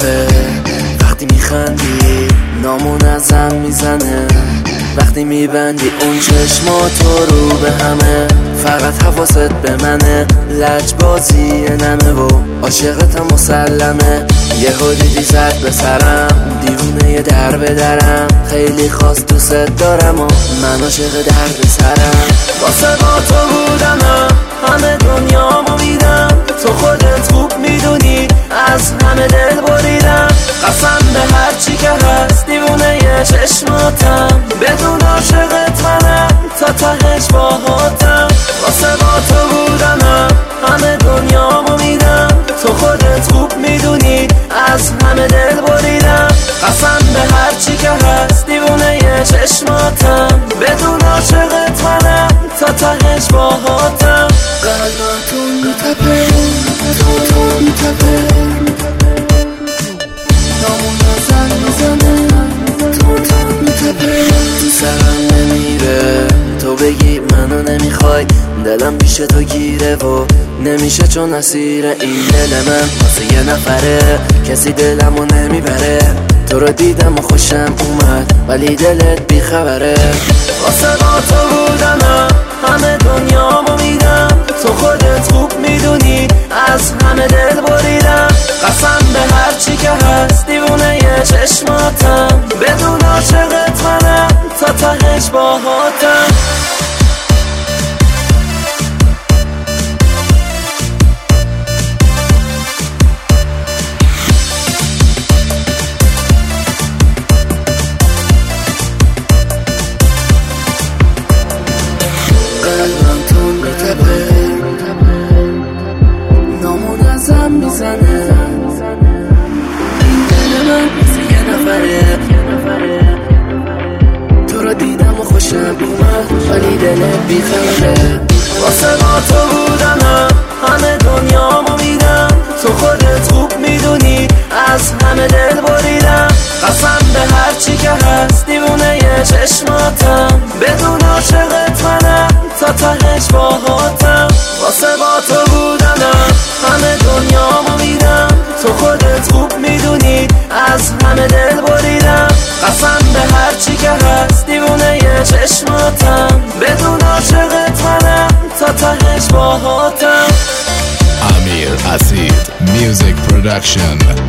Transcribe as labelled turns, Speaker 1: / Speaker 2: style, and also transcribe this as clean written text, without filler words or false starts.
Speaker 1: میتپه وقتی میخندی، نامون ازم میزنه وقتی میبندی اون چشماتو رو به همه. فقط حواست به منه، لجبازی نمه و عاشقتم مسلمه. یه دیدی زد به سرم، دیوونه در به درم. خیلی خواست دوست دارم و من عاشق درد سرم. واسه با تو بودم همه دنیامو میدم، تو خودت خوب میدونی از همه دل بریدم. قسم به هر چی که هست دیوونه یه چشماتم، بدون عاشقت منم تا تهش باهاتم. واسه با تو بودم همه دنیامو میدم، تو خودت خوب میدونی از همه دل بریدم. قسم به هر چی که هست دیوونه یه چشماتم، بدون عاشقت منم تا تهش باهاتم. قلباتون میتپه، تو میتپه، نامون ازم میزنه، تو میتپه. تو سرم نمیره تو بگی منو نمیخوای، دلم پیش تو گیره و نمیشه چون اسیر این دل من واسه یه نفره. کسی دلمو نمیبره، تو رو دیدم و خوشم اومد ولی دلت بیخبره. واسه با تو بودم همه دنیامو میدم، تو خودت خوب میدونی از همه دل بریدم. قسم به هر چی که هست دیوونه یه چشماتم، بدون عاشقت منم تا تهش باهاتم. قلبم تون میتپه، نامون ازم میزنه، این دل من مثل یه نفره. تو رو دیدم و خوشم اومد ولی دلت بیخبره. واسه با تو بودم همه دنیامو میدم، تو خودت خوب میدونی از همه دل بریدم. قسم به هر چی که هست دیوونه یه چشماتم، بدون عاشقت منم تا تهش باهاتم. واسه با تو بودم همه دنیامو میدم، تو خودت خوب میدونی از همه دل بریدم. قسم به هر چی که هست دیوونه یه چشماتم، بدون عاشقت منم تا تهش باهاتم.
Speaker 2: Amir Asid Music Production.